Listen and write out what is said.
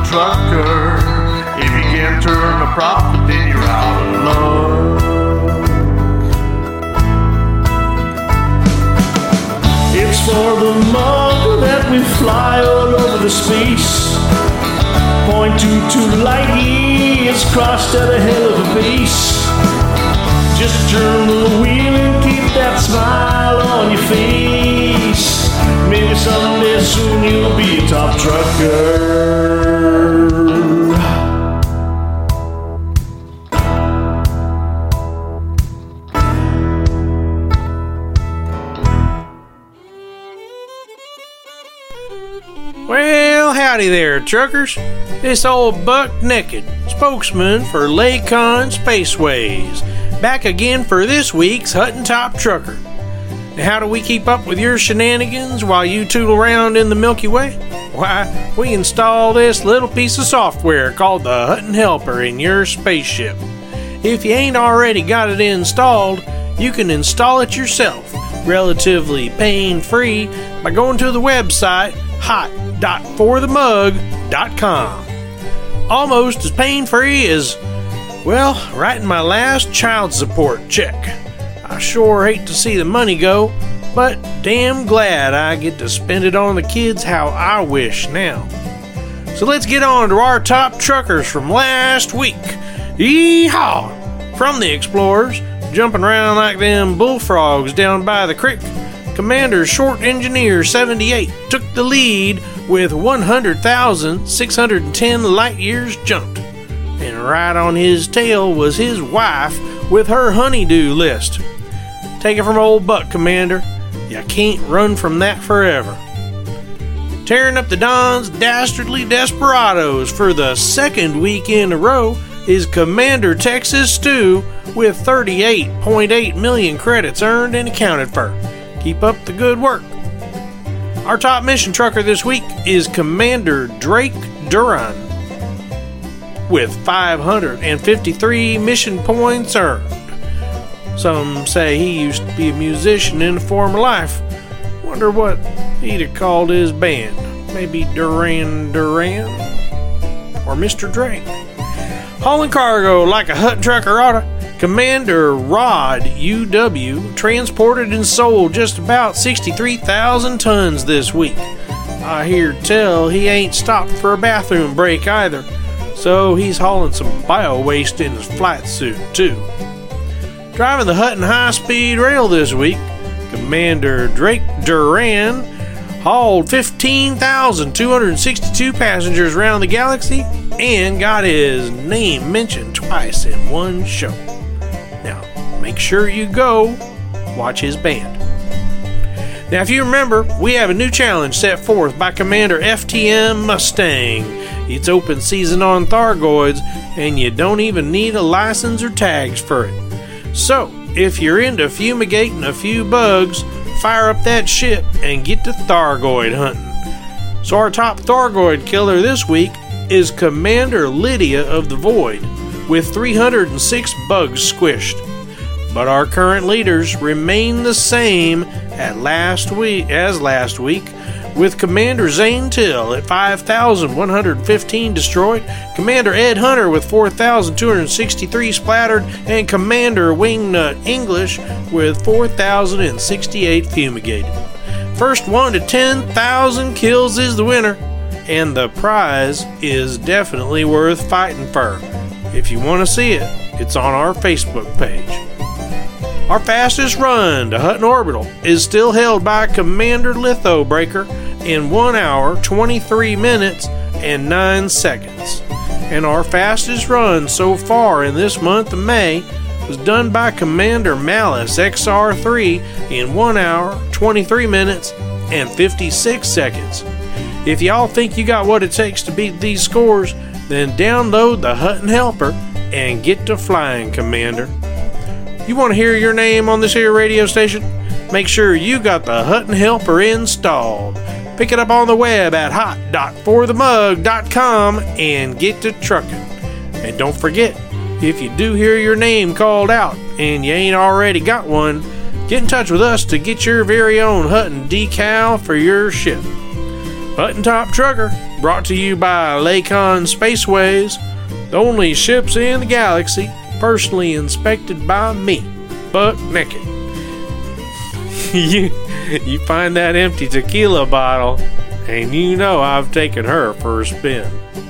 trucker. If you can't turn a profit, then you're out of luck. It's for the mug that we fly all over the space. 0.22 light years crossed at a hell of a pace. Just turn the wheel and keep that smile on your face. Maybe someday soon you'll be a top trucker. Well, howdy there, truckers. This old Buck Naked, spokesman for Lakon Spaceways, back again for this week's Hutton Top Trucker. Now, how do we keep up with your shenanigans while you tootle around in the Milky Way? Why, we install this little piece of software called the Hutton Helper in your spaceship. If you ain't already got it installed, you can install it yourself, relatively pain-free, by going to the website hot.forthemug.com. Almost as pain-free as, well, writing my last child support check. I sure hate to see the money go, but damn glad I get to spend it on the kids how I wish now. So let's get on to our top truckers from last week. Yeehaw! From the Explorers, jumping around like them bullfrogs down by the creek, Commander Short Engineer 78 took the lead with 100,610 light years jumped. And right on his tail was his wife with her honeydew list. Take it from old Buck, Commander. You can't run from that forever. Tearing up the Don's Dastardly Desperados for the second week in a row is Commander Texas Stu with 38.8 million credits earned and accounted for. Keep up the good work. Our top mission trucker this week is Commander Drake Duran with 553 mission points earned. Some say he used to be a musician in a former life. Wonder what he'd have called his band. Maybe Duran Duran? Or Mr. Drake? Hauling cargo like a Hutton trucker oughta, Commander Rod UW transported and sold just about 63,000 tons this week. I hear tell he ain't stopped for a bathroom break either, so he's hauling some bio-waste in his flight suit too. Driving the Hutton high-speed rail this week, Commander Drake Duran hauled 15,262 passengers around the galaxy and got his name mentioned twice in one show. Now, make sure you go watch his band. Now, if you remember, we have a new challenge set forth by Commander FTM Mustang. It's open season on Thargoids, and you don't even need a license or tags for it. So, if you're into fumigating a few bugs, fire up that ship and get to Thargoid hunting. So our top Thargoid killer this week is Commander Lydia of the Void, with 306 bugs squished. But our current leaders remain the same as last week, with Commander Zane Till at 5,115 destroyed, Commander Ed Hunter with 4,263 splattered, and Commander Wingnut English with 4,068 fumigated. First 1 to 10,000 kills is the winner, and the prize is definitely worth fighting for. If you want to see it, it's on our Facebook page. Our fastest run to Hutton Orbital is still held by Commander Lithobreaker in 1 hour, 23 minutes, and 9 seconds. And our fastest run so far in this month of May was done by Commander Malice XR3 in 1 hour, 23 minutes, and 56 seconds. If y'all think you got what it takes to beat these scores, then download the Hutton Helper and get to flying, Commander. You want to hear your name on this here radio station? Make sure you got the Hutton Helper installed. Pick it up on the web at hot.forthemug.com and get to trucking. And don't forget, if you do hear your name called out and you ain't already got one, get in touch with us to get your very own Hutton decal for your ship. Button Top Trucker, brought to you by Lakon Spaceways, the only ships in the galaxy, personally inspected by me, butt naked. You find that empty tequila bottle, and you know I've taken her for a spin.